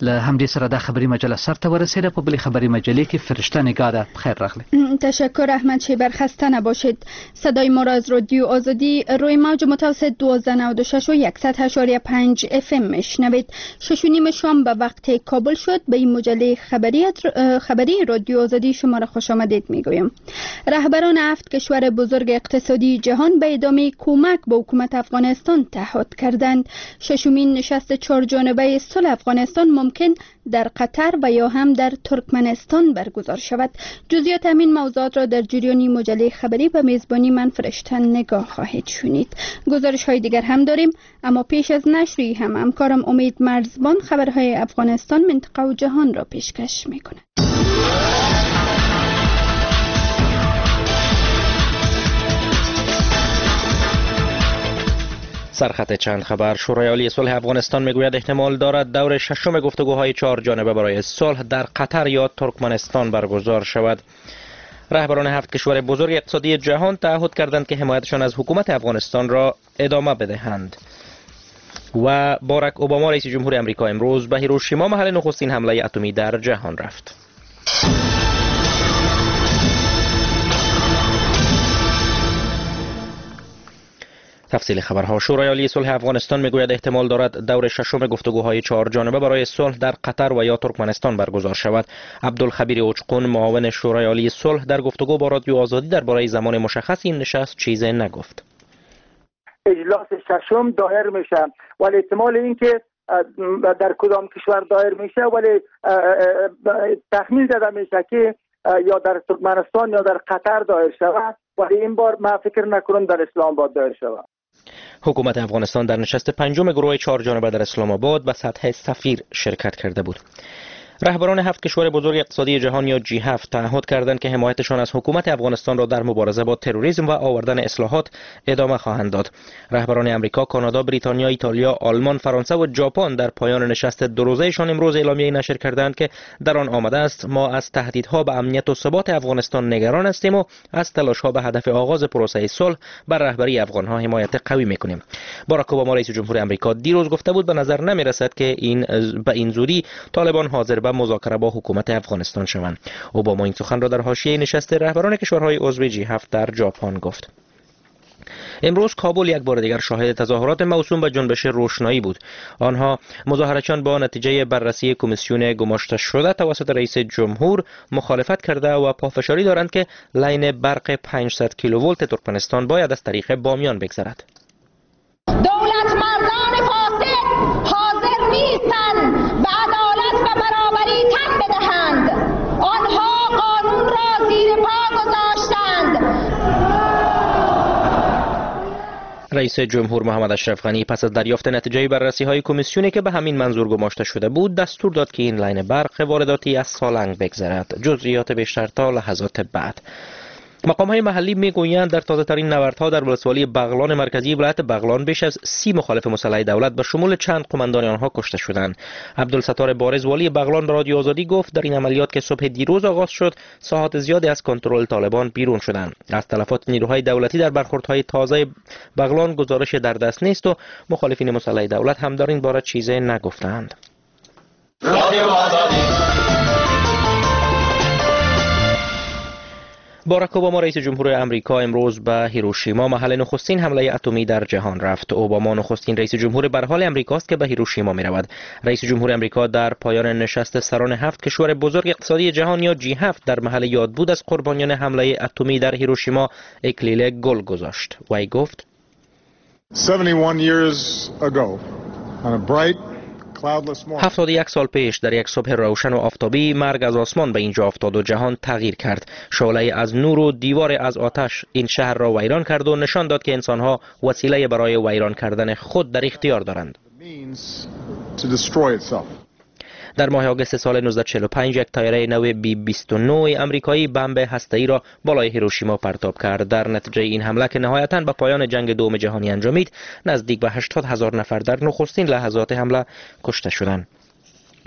له همدې سره د خبري مجله سرته ورسیده. په بلې خبري مجلې کې فرشته نگاه ده. بخیر راغلی. تشکر احمد شیبر، خسته نباشید. صدای ما را از رادیو آزادی روی موج متوسط 1296 و 100.5 FM میشنوید. 6:30 شام به وقت کابل شد. به این مجله خبری رادیو آزادی شما را خوش آمدید میگویم. رهبران 7 کشور بزرگ اقتصادی جهان به ادامه کمک به حکومت افغانستان تعهد کردند. ششمین نشست 4 جانبه صلح افغانستان ممکن در قطر و یا هم در ترکمنستان برگزار شود. جزئیات همین موضوعات را در جریان مجله خبری به میزبانی من فرشته نگاه خواهید شنید. گزارش های دیگر هم داریم، اما پیش از نشری هم همکارم امید مرزبان خبرهای افغانستان، منطقه و جهان را پیشکش میکنه. سرخط چند خبر. شورای عالی صلح افغانستان میگوید احتمال دارد دور ششم گفتگوهای 4 جانبه برای صلح در قطر یا ترکمنستان برگزار شود. رهبران 7 کشور بزرگ اقتصادی جهان تعهد کردند که حمایتشان از حکومت افغانستان را ادامه بدهند. و باراک اوباما رئیس جمهور آمریکا امروز به هیروشیما محل نخستین حمله اتمی در جهان رفت. تفصیل خبرها. شورای عالی صلح افغانستان میگوید احتمال دارد دور ششم گفتگوهای 4 جانبه برای صلح در قطر و یا ترکمنستان برگزار شود. عبدالخبیر اوچقون معاون شورای عالی صلح در گفتگو با رادیو آزادی درباره زمان مشخص این نشست چیزی نگفت. اجلاس ششم دایر میشه، ولی احتمال اینکه در کدام کشور دایر میشه ولی تخمین زده میشه که یا در ترکمنستان یا در قطر دایر شود، ولی این بار من فکر نکنم در اسلام آباد دایر شود. حکومت افغانستان در نشست پنجم گروه 4 جانبه در اسلام آباد به سطح سفیر شرکت کرده بود. رهبران 7 کشور بزرگ اقتصادی جهان یا G7 تعهد کردند که حمایتشان از حکومت افغانستان را در مبارزه با تروریسم و آوردن اصلاحات ادامه خواهند داد. رهبران امریکا، کانادا، بریتانیا، ایتالیا، آلمان، فرانسه و ژاپن در پایان نشست 2 روزه‌شان امروز اعلامیه‌ای نشر کردند که در آن آمده است ما از تهدیدها به امنیت و ثبات افغانستان نگران هستیم و از تلاش‌ها به هدف آغاز پروسه صلح بر رهبری افغان‌ها حمایت قوی می‌کنیم. باراک اوباما رئیس جمهور آمریکا دیروز گفته بود به نظر نمی‌رسد که به این زودی طالبان حاضر به مذاکره با حکومت افغانستان شوند. اوباما این سخن را در حاشیه نشست رهبران کشورهای عضو G7 در ژاپن گفت. امروز کابل یک بار دیگر شاهد تظاهرات موسوم به جنبش روشنایی بود. آنها مظاهرچیان با نتیجه بررسی کمیسیون گماشته شده توسط رئیس جمهور مخالفت کرده و پافشاری دارند که لاین برق 500 کیلوولت ترکمنستان باید از طریق بامیان بگذرد. دولت مردان فاسد حاضر نیستند به عدالت و برابری تن بدهند. آنها قانون را زیر پا گذاشتند. رئیس جمهور محمد اشرف غنی پس از دریافت نتیجه بررسی‌های کمیسیونی که به همین منظور گماشته شده بود دستور داد که این لاین برق وارداتی از سالنگ بگذرد. جزئیات بیشتر تا لحظات بعد. مقام‌های محلی میگویند در تازه‌ترین نبردها در ولسوالی بغلان مرکزی ولایت بغلان بیش از 30 مخالف مسلح دولت به شمول چند قماندان آنها کشته شدند. عبدالستار بارز والی بغلان به رادیو آزادی گفت در این عملیات که صبح دیروز آغاز شد ساحات زیادی از کنترل طالبان بیرون شدند. از تلفات نیروهای دولتی در برخوردهای تازه بغلان گزارش در دست نیست و مخالفین مسلح دولت هم در این باره چیزی نگفتند. باراک اوباما رئیس جمهور آمریکا امروز به هیروشیما محل نخستین حمله اتمی در جهان رفت. اوباما نخستین رئیس جمهور به حال آمریکاست که به هیروشیما می رود. رئیس جمهور آمریکا در پایان نشست سران 7 کشور بزرگ اقتصادی جهان یا G7 در محل یادبود از قربانیان حمله اتمی در هیروشیما اکلیل گل گذاشت. وی گفت 71 years ago on a bright 71 سال پیش در یک صبح روشن و آفتابی مرگ از آسمان به اینجا افتاد و جهان تغییر کرد. شعله از نور و دیوار از آتش این شهر را ویران کرد و نشان داد که انسانها وسیله برای ویران کردن خود در اختیار دارند. در ماه آگوست سال 1945 یک طیاره نو B-29 آمریکایی بمب هسته‌ای را بالای هیروشیما پرتاب کرد. در نتیجه این حمله که نهایتاً به پایان جنگ دوم جهانی انجامید نزدیک به 80,000 نفر در نخستین لحظات حمله کشته شدند.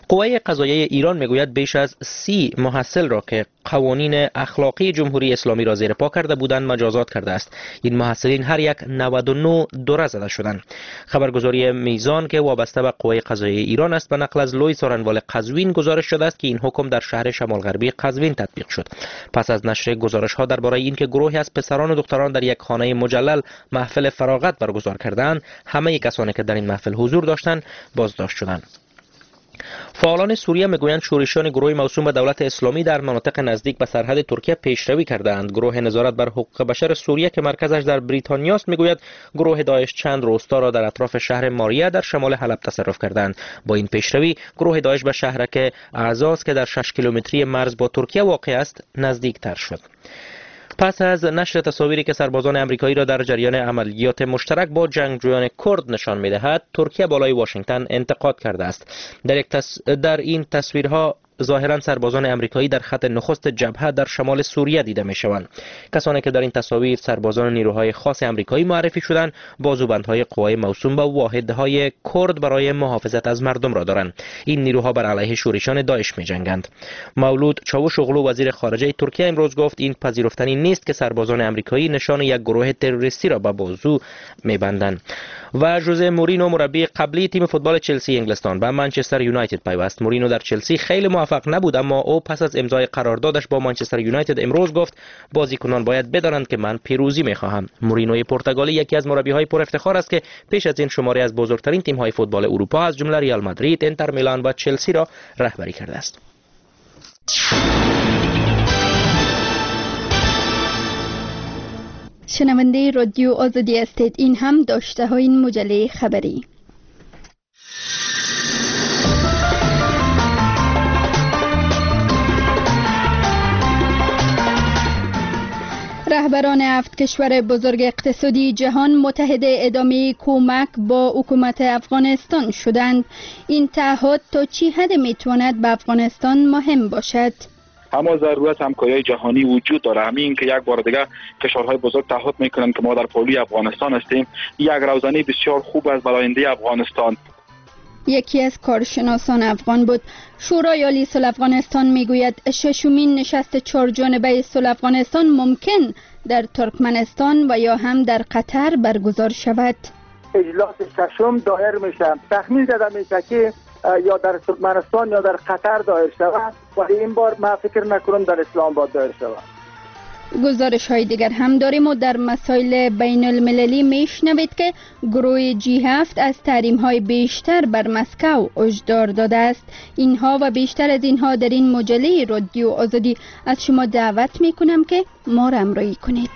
قوه قضاییه ایران میگوید بیش از 30 محصل را که قوانین اخلاقی جمهوری اسلامی را زیر پا کرده بودند مجازات کرده است. این محصلین هر یک 99 دوره زده شدند. خبرگزاری میزان که وابسته به قوه قضاییه ایران است به نقل از لوی سارنوال قزوین گزارش شده است که این حکم در شهر شمال غربی قزوین تطبیق شد. پس از نشر گزارش ها درباره اینکه گروهی از پسران و دختران در یک خانه مجلل محفل فراغت برگزار کردند، همه کسانی که در این محفل حضور داشتند بازداشت شدند. فعالان سوریه میگویند شورشیان گروهی موسوم به دولت اسلامی در مناطق نزدیک به سرحد ترکیه پیشروی کردند. گروه نظارت بر حقوق بشر سوریه که مرکزش در بریتانیا است میگوید گروه داعش چند روستا را در اطراف شهر ماریه در شمال حلب تصرف کردند. با این پیشروی گروه داعش به شهرک اعزاز که در 6 کیلومتری مرز با ترکیه واقع است نزدیکتر شد. پس از نشر تصاویری که سربازان آمریکایی را در جریان عملیات مشترک با جنگجویان کرد نشان می‌دهد، ترکیه بالای واشنگتن انتقاد کرده است. در این تصویرها ظاهرا سربازان آمریکایی در خط نخست جبهه در شمال سوریه دیده می‌شوند. کسانی که در این تصاویر سربازان نیروهای خاص آمریکایی معرفی شدند، بازوبندهای قوای موسوم به واحدهای کرد برای محافظت از مردم را دارند. این نیروها بر علیه شورشیان داعش می‌جنگند. مولود چاوشوغلو وزیر خارجه ترکیه امروز گفت این پذیرفتنی نیست که سربازان آمریکایی نشان یک گروه تروریستی را به بازو می‌بندند. و ژوزه مورینو مربی قبلی تیم فوتبال چلسی انگلستان به منچستر یونایتد پیوست. مورینو در چلسی خیلی موفق نبود، اما او پس از امضای قراردادش با منچستر یونایتد امروز گفت بازیکنان باید بدانند که من پیروزی می‌خواهم. مورینوی پرتغالی یکی از مربی‌های پر افتخار است که پیش از این شماری از بزرگترین تیم‌های فوتبال اروپا از جمله ریال مادرید، انتر میلان و چلسی را رهبری کرده است. شنونده رادیو آزادی هستید. این هم داشته های این مجله خبری. رهبران 7 کشور بزرگ اقتصادی جهان متحد ادامه کمک با حکومت افغانستان شدند. این تعهد تا چه حد میتواند به افغانستان مهم باشد؟ اما ضرورت همکاری جهانی وجود داره. همین که یک بار دیگه کشورهای بزرگ تعهد میکنند که ما در پهلوی افغانستان هستیم، یک روزنه بسیار خوب است برای آینده افغانستان. یکی از کارشناسان افغان بود. شورای عالی صلح افغانستان میگوید ششمین نشست 4 جانبه صلح افغانستان ممکن در ترکمنستان و یا هم در قطر برگزار شود. اجلاس ششم دایر میشه. تخمین زده میشه که یا در ترکمنستان یا در قطر دایر شود، ولی این بار من فکر نکنم در اسلام آباد دایر شود. گزارش های دیگر هم داریم و در مسائل بین المللی میشنوید که گروه G7 از تحریم های بیشتر بر مسکو هشدار داده است. اینها و بیشتر از اینها در این مجله رادیو آزادی از شما دعوت میکنم که ما را همراهی کنید.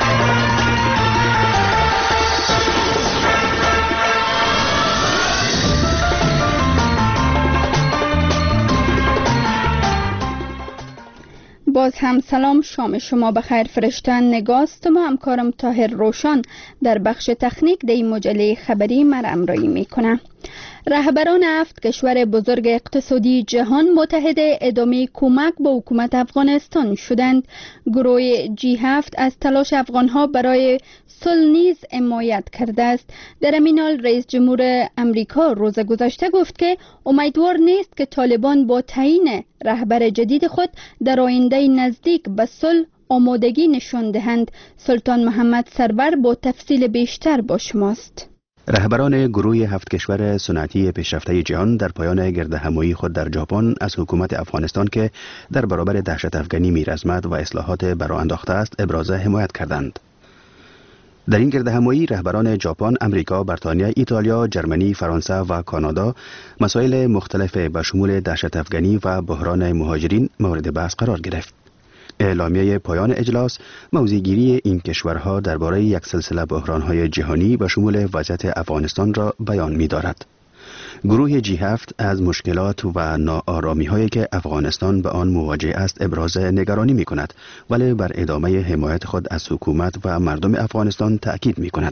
باز هم سلام، شام شما بخیر. فرشتن نگاست و همکارم طاهر روشن در بخش تکنیک در این مجله خبری مرا همراهی میکنه. رهبران 7 کشور بزرگ اقتصادی جهان متحد ادامه کمک با حکومت افغانستان شدند. گروه G7 از تلاش افغانها برای صلح نیز حمایت کرده است. در همین حال رئیس جمهور امریکا روز گذشته گفت که امیدوار نیست که طالبان با تعیین رهبر جدید خود در آینده نزدیک به صلح آمادگی نشان دهند. سلطان محمد سرور با تفصیل بیشتر با شماست. رهبران گروه 7 کشور صنعتی پیشرفته جهان در پایان گردهمایی خود در ژاپن از حکومت افغانستان که در برابر دهشت افغانی میرزمد و اصلاحات برآ انداخته است ابراز حمایت کردند. در این گردهمایی رهبران ژاپن، امریکا، بریتانیا، ایتالیا، جرمنی، فرانسه و کانادا مسائل مختلف به شمول دهشت افغانی و بحران مهاجرین مورد بحث قرار گرفت. اعلامیه پایان اجلاس موضع‌گیری این کشورها درباره یک سلسله بحران‌های جهانی به شمول وضعیت افغانستان را بیان می‌دارد. گروه G7 از مشکلات و ناآرامی‌هایی که افغانستان به آن مواجه است ابراز نگرانی می‌کند، ولی بر ادامه حمایت خود از حکومت و مردم افغانستان تأکید می‌کند.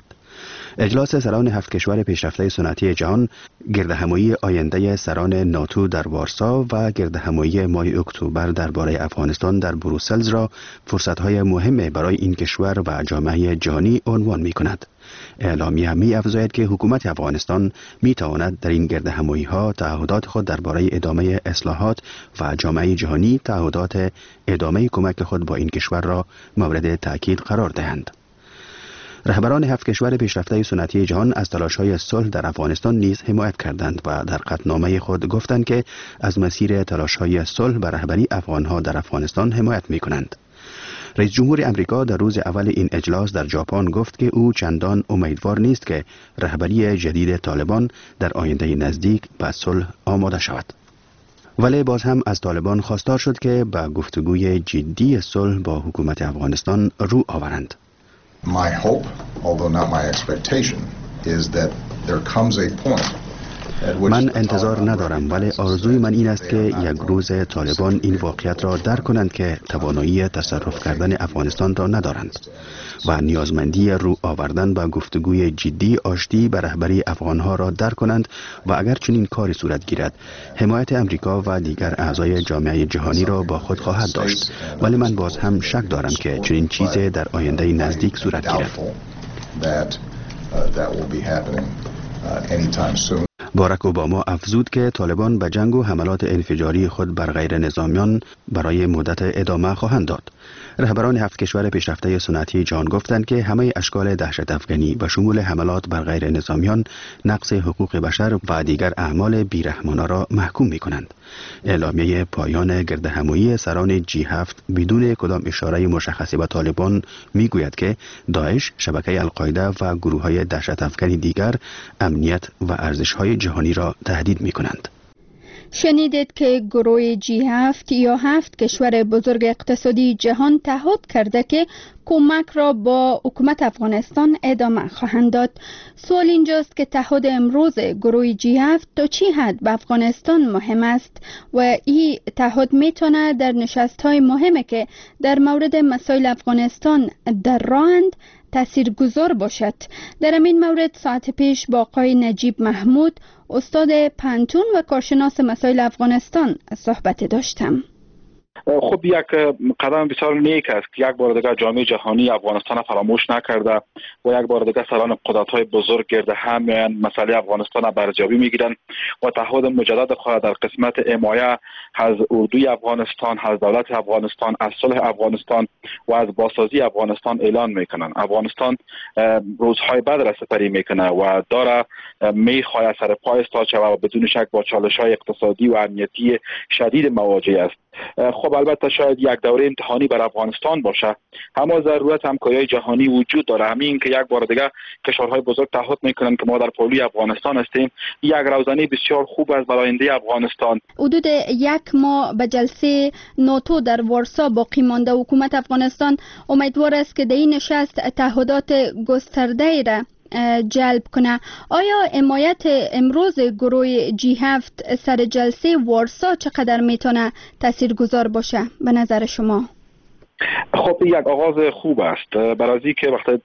اجلاس سران 7 کشور پیشرفته صنعتی جهان، گردهمایی آینده سران ناتو در وارسا و گردهمایی ماه اکتبر درباره افغانستان در بروسل را فرصت‌های مهم برای این کشور و جامعه جهانی عنوان می‌کند. اعلامیه می‌افزاید که حکومت افغانستان می‌تواند در این گردهمایی‌ها تعهدات خود درباره ادامه اصلاحات و جامعه جهانی تعهدات ادامه کمک خود با این کشور را مورد تأکید قرار دهند. رهبران 7 کشور پیشرفته صنعتی جهان از تلاش‌های صلح در افغانستان نیز حمایت کردند و در قطعنامه خود گفتند که از مسیر تلاش‌های صلح به رهبری افغان‌ها در افغانستان حمایت می‌کنند. رئیس جمهور امریکا در روز اول این اجلاس در ژاپن گفت که او چندان امیدوار نیست که رهبری جدید طالبان در آینده نزدیک به صلح آماده شود. ولی باز هم از طالبان خواستار شد که به گفتگوی جدی صلح با حکومت افغانستان رو آورند. My hope, although not my expectation, is that there comes a point من انتظار ندارم، ولی آرزوی من این است که یک روز طالبان این واقعیت را درک کنند که توانایی تصرف کردن افغانستان را ندارند و نیازمندی رو آوردن به گفتگوی جدی آشتی به رهبری افغانها را درک کنند و اگر چنین کاری صورت گیرد حمایت امریکا و دیگر اعضای جامعه جهانی را با خود خواهد داشت. ولی من باز هم شک دارم که چنین چیزی در آینده نزدیک صورت گیرد. باراک اوباما افزود که طالبان به جنگ و حملات انفجاری خود بر غیر نظامیان برای مدت ادامه خواهند داد. رهبران 7 کشور پیشرفته صنعتی جهان گفتند که همه اشکال دهشت افغانی به شمول حملات بر غیر نظامیان، نقض حقوق بشر و دیگر اعمال بیرحمانه را محکوم می کنند. اعلامیه پایان گردهمایی سران G7 بدون کدام اشاره مشخصی به طالبان می گوید که داعش، شبکه القاعده و گروه‌های دهشت افغانی دیگر امنیت و ارزش‌های جهانی را تهدید می کنند. شنیدید که گروه G7 یا 7 کشور بزرگ اقتصادی جهان تعهد کرده که کمک را با حکومت افغانستان ادامه خواهند داد. سوال اینجاست که تعهد امروز گروه G7 تا چی حد به افغانستان مهم است و این تعهد میتونه در نشست‌های مهمه که در مورد مسائل افغانستان در راهند تاثیرگذار باشد. در این مورد ساعت پیش با آقای نجیب محمود، استاد پانتون و کارشناس مسائل افغانستان صحبت داشتم. خب یک قدم بسیار نیک است که یک بار دیگر جامعه جهانی افغانستان فراموش نکرده و یک بار دیگر سران قدرت‌های بزرگ گرد هم مسئله افغانستان را برجامی میگیرند و تعهد مجدد خود در قسمت حمایت از اردوی افغانستان، از دولت افغانستان، از صلح افغانستان و از بازسازی افغانستان اعلان میکنند. افغانستان روزهای بد را سپری میکنه و داره میخواهد سر پای استاد شود و بدون شک با چالش‌های اقتصادی و امنیتی شدید مواجه است. خب البته شاید یک دوره امتحانی بر افغانستان باشه، اما ضرورت همکاری جهانی وجود داره. همین که یک بار دیگه کشورهای بزرگ تعهد میکنن که ما در پهلوی افغانستان هستیم، یک روزنه بسیار خوب است برای آینده افغانستان. حدود 1 ماه به جلسه ناتو در وارسا باقی مانده، حکومت افغانستان امیدوار است که در این نشست تعهدات گسترده را جلب کنه. آیا حمایت امروز گروه G7 سر جلسه وارسا چقدر میتونه تاثیرگذار باشه به نظر شما؟ خب یک آغاز خوب است، برای که وقتی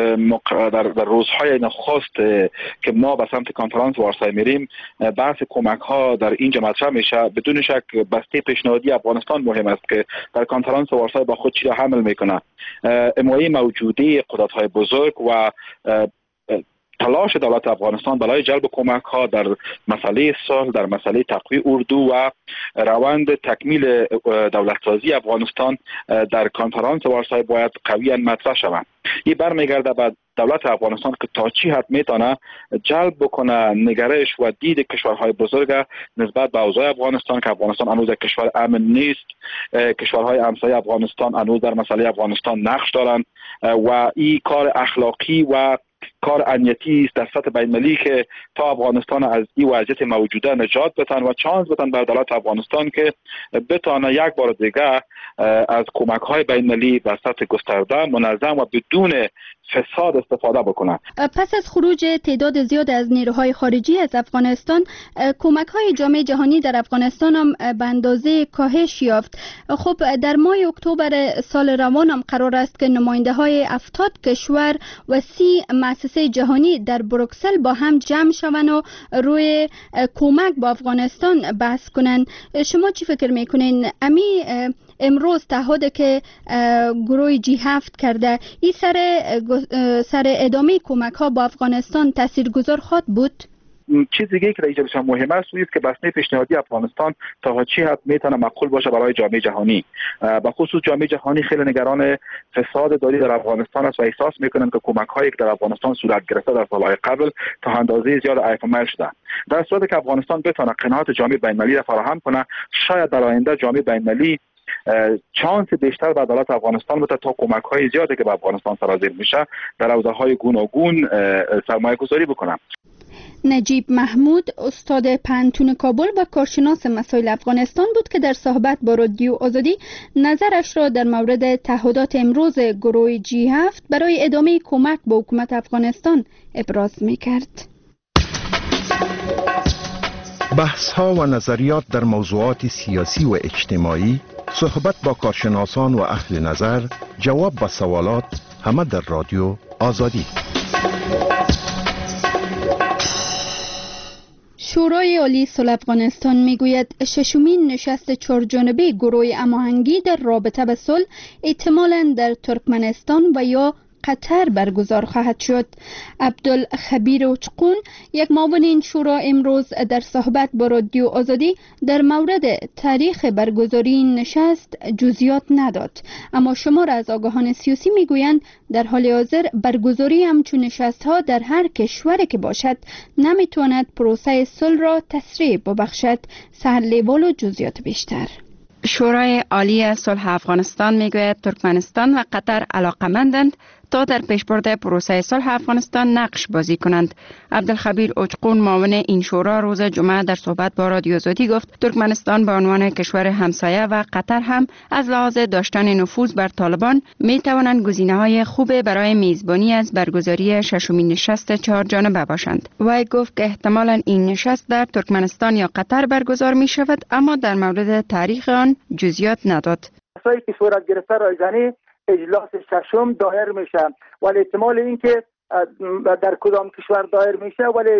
در روزهای نخست که ما به سمت کنفرانس وارسا میریم، بحث کمک ها در اینجا مطرح میشه. بدون شک بسته پیشنهادی افغانستان مهم است که در کنفرانس وارسا با خود چی را حمل میکنه. حمایت موجوده قدرت های بزرگ و تلاش دولت افغانستان برای جلب کمک ها در مسئله صلح، در مسئله تقویت اردو و روند تکمیل دولت سازی افغانستان در کنفرانس وارسا باید قویاً مطرح شوند. این برمیگرده به دولت افغانستان که تا چی حد میتونه جلب بکنه نگرش و دید کشورهای بزرگ نسبت به اوضاع افغانستان، که افغانستان هنوز یک کشور امن نیست. کشورهای همسایه افغانستان هنوز در مسئله افغانستان نقش دارند و این کار اخلاقی و کار امنیتی است در سطح بین‌المللی که تا افغانستان از این وضعیت موجوده نجات بدن و چانس بدن بر دولت افغانستان که بتونه یک بار دیگه از کمک‌های بین‌المللی به سطح گسترده، منظم و بدون فساد استفاده بکنه. پس از خروج تعداد زیاد از نیروهای خارجی از افغانستان، کمک‌های جامعه جهانی در افغانستان هم به اندازه کاهش یافت. خب در ماه اکتبر سال روان هم قرار است که نماینده‌های 70 کشور و 30 مؤسسه مؤسسه جهانی در بروکسل با هم جمع شوند و روی کمک با افغانستان بحث کنند. شما چی فکر میکنین؟ امروز تعهدی که گروه G7 کرده این سر ادامه کمک ها با افغانستان تاثیرگذار خواهد بود؟ چیز دیگه که اینجا بسیار مهم است است که بسنه پیشنهادی افغانستان تا چی حد میتونه معقول باشه برای جامعه جهانی. به خصوص جامعه جهانی خیلی نگران فساد داری در افغانستان است و احساس میکنن که کمک هایی که در افغانستان صورت گرفته در سالهای قبل تا اندازه زیاد ایفمل شده. در صورتی که افغانستان بتونه قناعت جامعه بین‌المللی را فراهم کنه، شاید در آینده جامعه بین‌المللی چانس بیشتر به عدالت افغانستان بده تا کمک های زیادی که به افغانستان سرازیر میشه در حوزه های گوناگون سرمایه گذاری بکنه. نجیب محمود استاد پانتون کابل و کارشناس مسائل افغانستان بود که در صحبت با رادیو آزادی نظرش را در مورد تعهدات امروز گروه G7 برای ادامه کمک به حکومت افغانستان ابراز می‌کرد. بحث‌ها و نظریات در موضوعات سیاسی و اجتماعی، صحبت با کارشناسان و اهل نظر، جواب به سوالات، همه در رادیو آزادی. شورای عالی صلح افغانستان میگوید ششمین نشست چهارجانبه گروه هماهنگی در رابطه به صلح احتمالاً در ترکمنستان و یا قطر برگزار خواهد شد. عبدالخبیر اوچقون، یک معاون این شورا، امروز در صحبت با رادیو آزادی در مورد تاریخ برگزاری این نشست جزئیات نداد، اما شمار از آگاهان سیاسی میگویند در حال حاضر برگزاری همچون نشست ها در هر کشوری که باشد نمیتواند پروسه صلح را تسریع ببخشد. سرلیوال و جزئیات بیشتر. شورای عالی صلح افغانستان میگوید ترکمنستان و قطر علاقمندند تا در پیشبرد پروسه صلح افغانستان نقش بازی کنند. عبدالخبیر اوچقون، معاون این شورا، روز جمعه در صحبت با رادیو آزادی گفت ترکمنستان به عنوان کشور همسایه و قطر هم از لحاظ داشتن نفوذ بر طالبان می توانند گزینه‌های خوب برای میزبانی از برگزاری ششمین نشست چهارجانبه باشند. وی گفت که احتمالاً این نشست در ترکمنستان یا قطر برگزار می شود، اما در مورد تاریخ آن جزئیات نداد. مسائلی که صورت گرفته رایزنی اجلاس ششم دایر میشه، ولی احتمال اینکه در کدام کشور دایر میشه ولی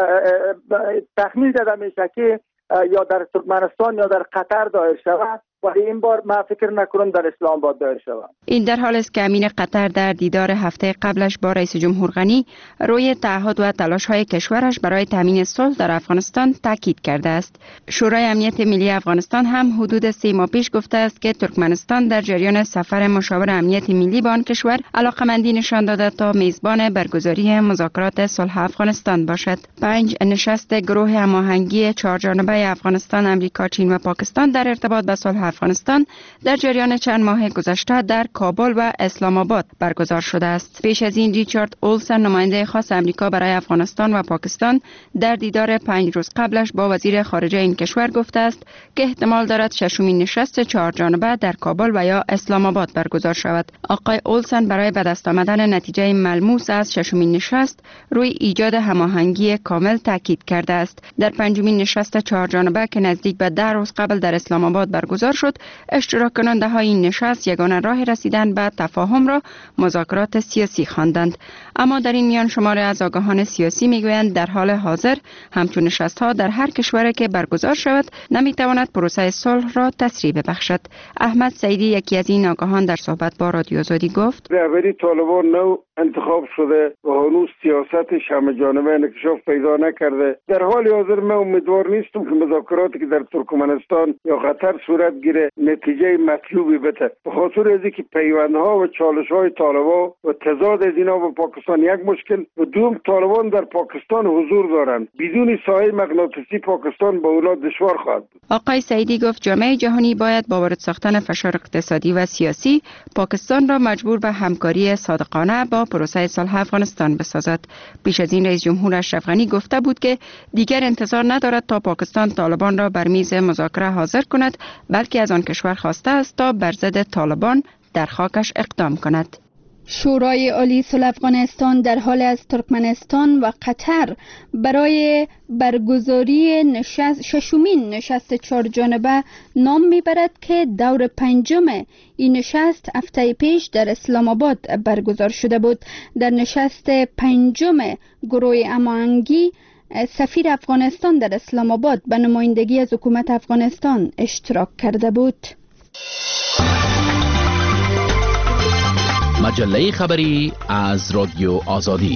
تخمین زده میشه که یا در ترکمنستان یا در قطر دایر شود، ولی این بار من فکر نکنم در اسلام آباد دایر شود. این در حال است که امین قطر در دیدار هفته قبلش با رئیس جمهور غنی روی تعهد و تلاش‌های کشورش برای تامین صلح در افغانستان تاکید کرده است. شورای امنیت ملی افغانستان هم حدود 3 ماه پیش گفته است که ترکمنستان در جریان سفر مشاور امنیت ملی با آن کشور علاقمندی نشان داده تا میزبان برگزاری مذاکرات صلح افغانستان باشد. 5 نشست گروه هماهنگی چهارجانبه افغانستان، آمریکا، چین و پاکستان در ارتباط با صلح افغانستان در جریان چند ماه گذشته در کابل و اسلام آباد برگزار شده است. پیش از این ریچارد اولسن، نماینده خاص امریکا برای افغانستان و پاکستان، در دیدار 5 روز قبلش با وزیر خارجه این کشور گفته است که احتمال دارد ششمین نشست چهارجانبه در کابل و یا اسلام آباد برگزار شود. آقای اولسن برای به دست آمدن نتیجه ملموس از ششمین نشست روی ایجاد هماهنگی کامل تاکید کرده است. در 5مین نشست چهارجانبه که نزدیک به 10 روز قبل در اسلام آباد برگزار شد، اشتراک کننده های این نشست یگانه راه رسیدن به تفاهم را مذاکرات سیاسی خواندند. اما در این میان شماری از آگاهان سیاسی میگویند در حال حاضر همچون نشست ها در هر کشوری که برگزار شود نمیتواند پروسه صلح را تسریع ببخشد. احمد سعیدی، یکی از این آگاهان، در صحبت با رادیو آزادی گفت رهبری طالبان نو انتخاب شده و هنوز سیاستش همه‌جانبه انکشاف پیدا نکرده. در حال حاضر من امیدوار نیستم که مذاکراتی که در ترکمنستان یا قطر صورت گیره نتیجه مطلوبی بده، به خاطر از اینکه پیوندها و چالش‌های طالبان و تضاد از اینا با پاکستان یک مشکل و دوم طالبان در پاکستان حضور دارند. بدون سایه مغناطیسی پاکستان با اونا دشوار خواهد بود. آقای سعیدی گفت جامعه جهانی باید با وارد ساختن فشار اقتصادی و سیاسی پاکستان را مجبور به همکاری صادقانه با پروسه صلح افغانستان بسازد. پیش از این رئیس جمهور اشرف غنی گفته بود که دیگر انتظار ندارد تا پاکستان طالبان را بر میز مذاکره حاضر کند، بلکه از آن کشور خواسته است تا بر ضد طالبان در خاکش اقدام کند. شورای عالی صلح افغانستان در حال از ترکمنستان و قطر برای برگزاری ششمین نشست چهارجانبه نام میبرد که دور پنجم این نشست هفته پیش در اسلام آباد برگزار شده بود. در نشست پنجم گروه هماهنگی سفیر افغانستان در اسلام آباد به نمایندگی از حکومت افغانستان اشتراک کرده بود. مجله خبری از رادیو آزادی.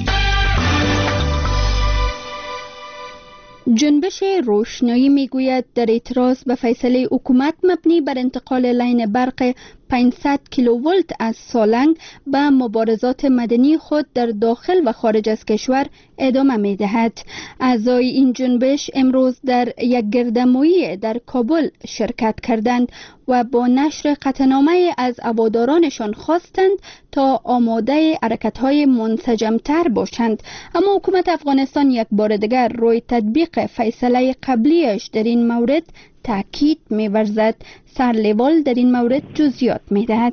جنبش روشنایی میگوید در اعتراض به فیصله حکومت مبنی بر انتقال لاین برق 500 کیلوولت از سالنگ به مبارزات مدنی خود در داخل و خارج از کشور ادامه می دهد. اعضای این جنبش امروز در یک گردهمایی در کابل شرکت کردند و با نشر قطعنامه از هوادارانشان خواستند تا آماده حرکت‌های منسجم‌تر باشند. اما حکومت افغانستان یک بار دیگر روی تطبیق فیصله قبلیش در این مورد تاکید می‌ورزد. سرلیوال در این مورد جزئیات می‌دهد.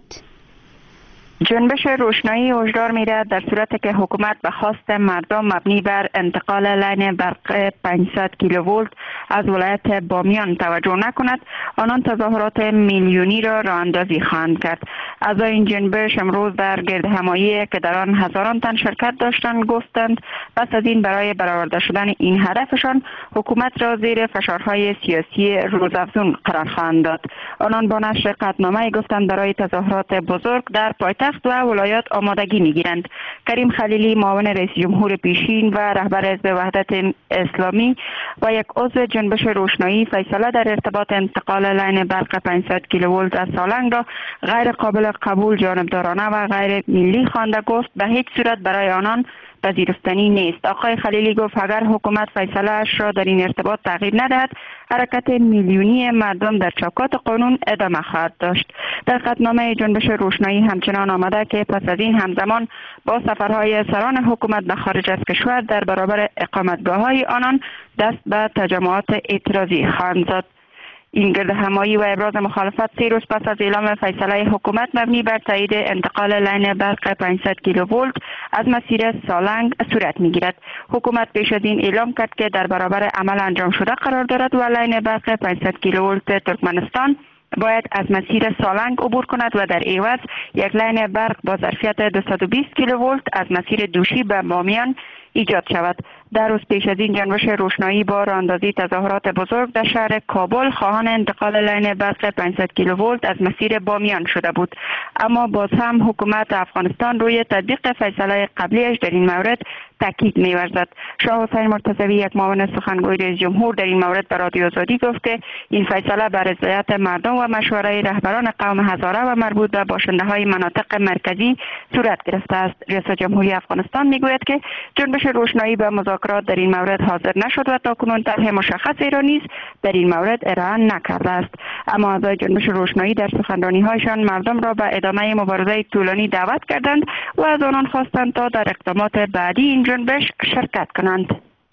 جنبش روشنایی هشدار می‌دهد در صورتی که حکومت به خواست مردم مبنی بر انتقال لاین برق 500 کیلوولت از ولایت بامیان توجه نکند، آنان تظاهرات میلیونی را راه اندازی خواهند کرد. اعضای این جنبش امروز در گردهمایی که در آن هزاران تن شرکت داشتند گفتند پس از این برای برآورده شدن این هدفشان حکومت را زیر فشارهای سیاسی روزافزون قرار خواهند داد. آنان با نشر قطعنامه گفتند برای تظاهرات بزرگ در پایتخت و ولایات آمادگی میگیرند. کریم خلیلی معاون رئیس جمهور پیشین و رهبر حزب وحدت اسلامی و یک عضو جنبش روشنایی فیصله در ارتباط انتقال لاین برق 500 کیلوولت از سالنگ را غیر قابل قبول، جانبدارانه و غیر ملی خوانده. گفت به هیچ صورت برای آنان پذیرفتنی نیست. آقای خلیلی گفت اگر حکومت فیصله اش را در این ارتباط تغییر ندهد، حرکت میلیونی مردم در چوکات قانون ادامه خواهد داشت. در قطعنامه جنبش روشنایی همچنان آمده که پس از این همزمان با سفرهای سران حکومت به خارج از کشور در برابر اقامتگاه‌های آنان دست به تجمعات اعتراضی خواهند زد. این گردهمایی و ابراز مخالفت 3 روز پس از اعلام فیصله حکومت مبنی بر تایید انتقال لاین برق 500 کیلوولت از مسیر سالنگ صورت می‌گیرد. حکومت پیش از این اعلام کرد که در برابر عمل انجام شده قرار دارد و لاین برق 500 کیلوولت ترکمنستان باید از مسیر سالنگ عبور کند و در عوض یک لاین برق با ظرفیت 220 کیلوولت از مسیر دوشی به بامیان ایجاد شود. در روز پیش از این جنبش روشنایی با راهاندازی تظاهرات بزرگ در شهر کابل خواهان انتقال لاین برق 500 کیلوولت از مسیر بامیان شده بود. اما باز هم حکومت افغانستان روی تطبیق فیصله قبلیش در این مورد تاکید می‌ورزد. شاه حسین مرتضوی یک معاون سخنگوی رئیس جمهور در این مورد به رادیو آزادی گفت که این فیصله بر رضایت مردم و مشورت رهبران قوم هزاره و مربوط به باشنده‌های مناطق مرکزی صورت گرفته است. رئیس جمهوری افغانستان میگوید که جنبش روشنایی به مذاکرات در این مورد حاضر نشد و تاکنون طرح مشخصی را نیز در این مورد ارائه نکرده است. اما اعضای جنبش روشنایی در سخنرانی‌هایشان مردم را به ادامه مبارزه طولانی دعوت کردند و از آنان خواستند تا در اقدامات بعدی این جنبش شرکت کنند.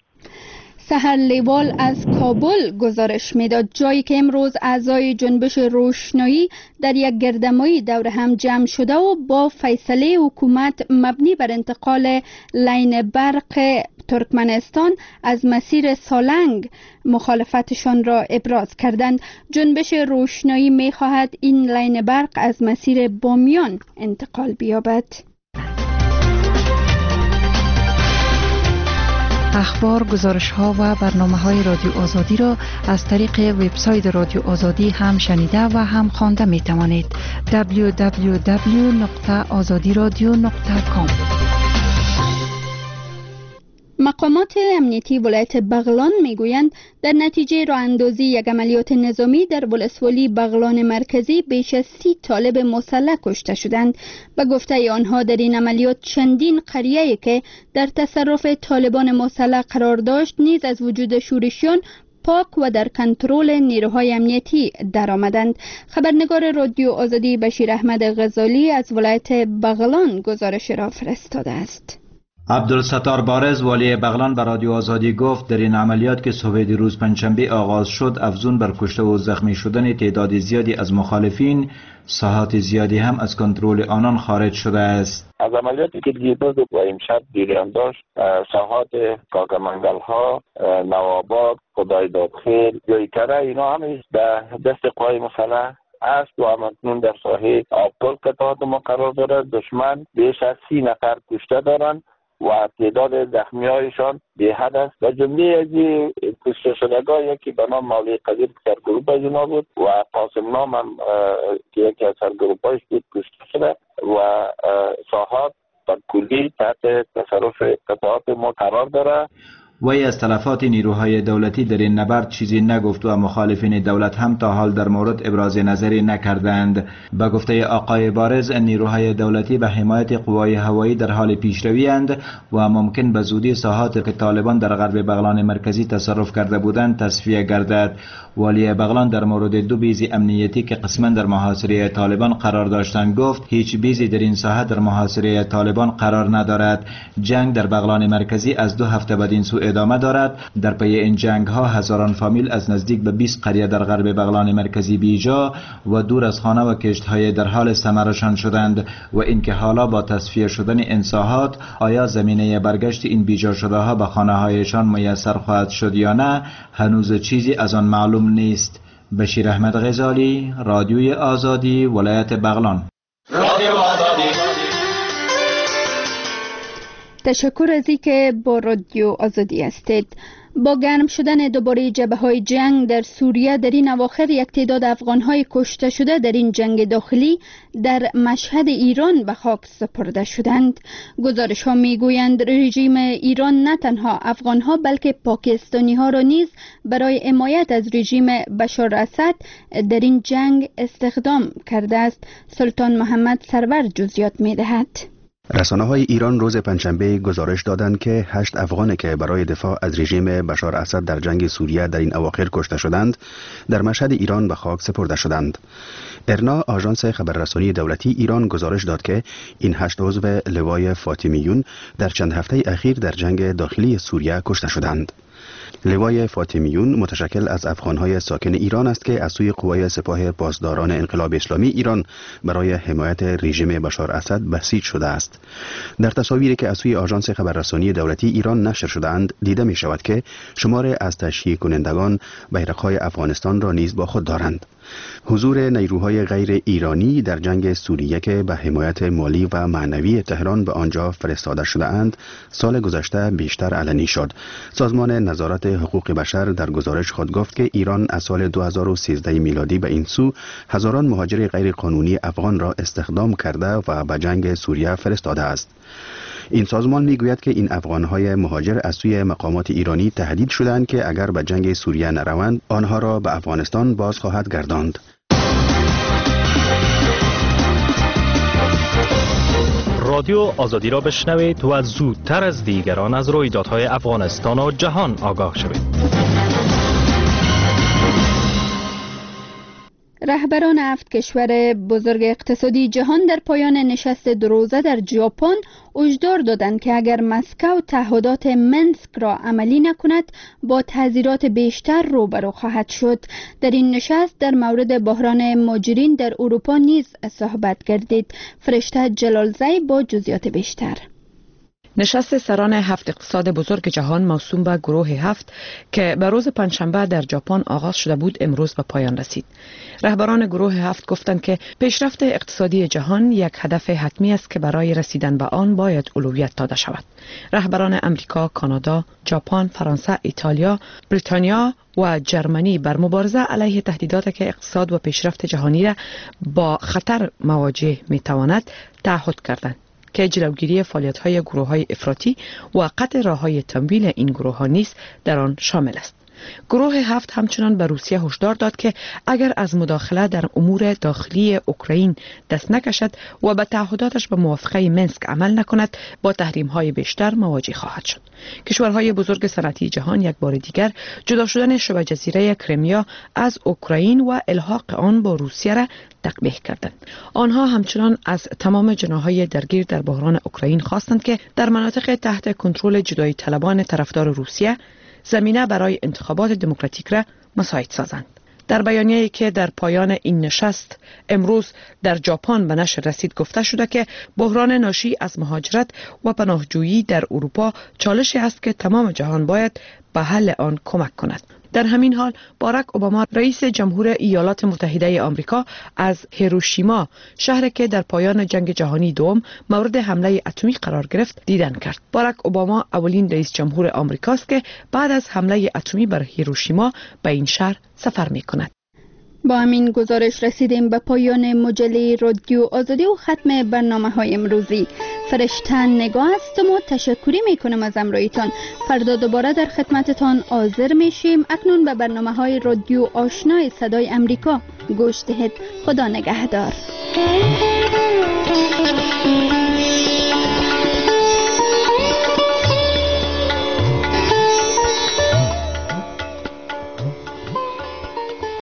سحر لیوال از کابل گزارش میداد. جایی که امروز اعضای جنبش روشنایی در یک گردهمایی دور هم جمع شده و با فیصله حکومت مبنی بر انتقال لاین برق ترکمنستان از مسیر سالنگ مخالفتشان را ابراز کردند. جنبش روشنایی می خواهد این لاین برق از مسیر بامیان انتقال بیابد. اخبار، گزارش‌ها و برنامه‌های رادیو آزادی را از طریق وبسایت رادیو آزادی هم شنیده و هم خوانده می‌توانید. www.azadiradio.com. مقامات امنیتی ولایت بغلان میگویند در نتیجه راه اندازی یک عملیات نظامی در ولسوالی بغلان مرکزی بیش از 30 طالب مسلح کشته شدند. به گفته آنها در این عملیات چندین قریه‌ای که در تصرف طالبان مسلح قرار داشت نیز از وجود شورشیان پاک و در کنترل نیروهای امنیتی درآمدند. خبرنگار رادیو آزادی بشیر احمد غزالی از ولایت بغلان گزارش را فرستاده است. عبدالستار بارز والی بغلان به رادیو آزادی گفت در این عملیات که صبح دیروز پنجشنبه آغاز شد افزون بر کشته و زخمی شدن تعداد زیادی از مخالفین، ساحات زیادی هم از کنترل آنان خارج شده است. از عملیاتی که دیروز و امشب جریان داشت، ساحات کاکمنگل ها، نواباد، خدای دادخیل، جایکره، اینا همه دست قوای مسلح است و همکنون در ساحه آبتل که تحت ما قرار دارد. دشمن بیش از 30 نفر کشته دارند و تعداد زخمی هایشان به حد است. و جمله از کشته شدگان یکی به نام مولوی قدیر سرگروپ از اینا بود و قاسم نام هم که یکی از سرگروپایش بود کشته شده و ساحات در کلی تحت تصرف قطعات ما قرار داره. وی از تلفات نیروهای دولتی در این نبرد چیزی نگفت و مخالفین دولت هم تا حال در مورد ابراز نظری نکردند. به گفته آقای بارز نیروهای دولتی به حمایت قوای هوایی در حال پیشروی اند و ممکن به زودی ساحات که طالبان در غرب بغلان مرکزی تصرف کرده بودند تصفیه گردد. والی بغلان در مورد 2 بیز امنیتی که قسما در محاصره طالبان قرار داشتند گفت هیچ بیزی در این ساحه در محاصره طالبان قرار ندارد. جنگ در بغلان مرکزی از 2 هفته بدین سو ادامه دارد. در پی این جنگ ها هزاران فامیل از نزدیک به 20 قریه در غرب بغلان مرکزی بیجا و دور از خانه و کشت های در حال ثمرشان شدند و اینکه حالا با تصفیه شدن این ساحات آیا زمینه برگشت این بیجا شده ها به خانه هایشان میسر خواهد شد یا نه هنوز چیزی از آن معلوم نیست. بشیر احمد غزالی، رادیوی آزادی، ولایت بغلان. رادیو آزادی. تشکر از اینکه با رادیو آزادی هستید. با گرم شدن دوباره جبهه‌های جنگ در سوریه در این اواخر یک تعداد افغان‌های کشته شده در این جنگ داخلی در مشهد ایران به خاک سپرده شدند. گزارش‌ها می‌گویند رژیم ایران نه تنها افغان‌ها بلکه پاکستانی‌ها را نیز برای حمایت از رژیم بشار اسد در این جنگ استخدام کرده است. سلطان محمد سرور جزئیات می‌دهد. رسانه‌های ایران روز پنجشنبه گزارش دادند که 8 افغانی که برای دفاع از رژیم بشار اسد در جنگ سوریه در این اواخر کشته شدند در مشهد ایران به خاک سپرده شدند. ارنا آژانس خبررسانی دولتی ایران گزارش داد که این 8 عضو لوای فاطمیون در چند هفته اخیر در جنگ داخلی سوریه کشته شدند. لوای فاطمیون متشکل از افغان‌های ساکن ایران است که از سوی قوای سپاه پاسداران انقلاب اسلامی ایران برای حمایت رژیم بشار اسد بسیج شده است. در تصاویری که از سوی آژانس خبررسانی دولتی ایران نشر شده‌اند دیده می شود که شمار از تشییع کنندگان بیرق‌های افغانستان را نیز با خود دارند. حضور نیروهای غیر ایرانی در جنگ سوریه که به حمایت مالی و معنوی تهران به آنجا فرستاده شده اند سال گذشته بیشتر علنی شد. سازمان نظارت حقوق بشر در گزارش خود گفت که ایران از سال 2013 میلادی به این سو هزاران مهاجر غیر قانونی افغان را استخدام کرده و به جنگ سوریه فرستاده است. این سازمان میگوید که این افغان‌های مهاجر از سوی مقامات ایرانی تهدید شدند که اگر به جنگ سوریه نروند آنها را به افغانستان باز خواهد گرداند. رادیو آزادی را بشنوید و زودتر از دیگران از رویدادهای افغانستان و جهان آگاه شوید. رهبران 7 کشور بزرگ اقتصادی جهان در پایان نشست 2 روزه در ژاپن هشدار دادند که اگر مسکو تعهدات منسک را عملی نکند با تحذیرات بیشتر روبرو خواهد شد. در این نشست در مورد بحران مهاجرین در اروپا نیز صحبت گردید. فرشته جلالزی با جزئیات بیشتر. نشست سران 7 اقتصاد بزرگ جهان موسوم به گروه 7 که به روز پنجشنبه در ژاپن آغاز شده بود امروز به پایان رسید. رهبران گروه 7 گفتند که پیشرفت اقتصادی جهان یک هدف حتمی است که برای رسیدن به آن باید اولویت داده شود. رهبران امریکا، کانادا، ژاپن، فرانسه، ایتالیا، بریتانیا و جرمنی بر مبارزه علیه تهدیداتی که اقتصاد و پیشرفت جهانی را با خطر مواجه می‌تواند تعهد کردند که جلوگیری فعالیت‌های گروه‌های افراطی و قطع راه‌های تمویل این گروه‌ها نیز در آن شامل است. گروه 7 همچنان به روسیه هشدار داد که اگر از مداخله در امور داخلی اوکراین دست نکشد و به تعهداتش به موافقه منسک عمل نکند با تحریم‌های بیشتر مواجه خواهد شد. کشورهای بزرگ صنعتی جهان یک بار دیگر جدا شدن شبه جزیره کریمیا از اوکراین و الحاق آن با روسیه را تقبیح کردند. آنها همچنان از تمام جناح‌های درگیر در بحران اوکراین خواستند که در مناطق تحت کنترل جدایی طلبان طرفدار روسیه زمینه برای انتخابات دموکراتیک را مساعد سازند. در بیانیه‌ای که در پایان این نشست امروز در ژاپن به نشر رسید گفته شده که بحران ناشی از مهاجرت و پناهجویی در اروپا چالشی است که تمام جهان باید به حل آن کمک کند. در همین حال باراک اوباما رئیس جمهور ایالات متحده آمریکا از هیروشیما، شهری که در پایان جنگ جهانی دوم مورد حمله اتمی قرار گرفت، دیدن کرد. باراک اوباما اولین رئیس جمهور آمریکاست که بعد از حمله اتمی بر هیروشیما به این شهر سفر می‌کند. با همین گزارش رسیدیم به پایان مجله رادیو آزادی و ختم برنامه‌های امروزی. فرشته نگاه هستم و تشکری میکنم از همراهیتان. فردا دوباره در خدمتتان حاضر میشیم. اکنون به برنامه‌های رادیو آشنای صدای امریکا گوش دهید. خدا نگهدار.